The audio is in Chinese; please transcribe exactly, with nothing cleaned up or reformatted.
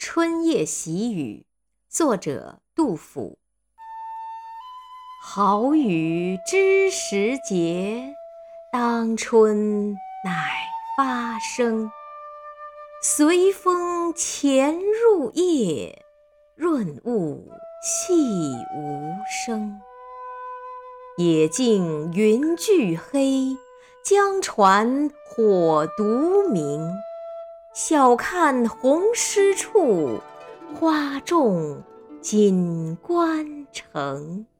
春夜喜雨，作者杜甫。好雨知时节，当春乃发生。随风潜入夜，润物细无声。野径云俱黑，江船火独明。晓看红湿处，花重锦官城。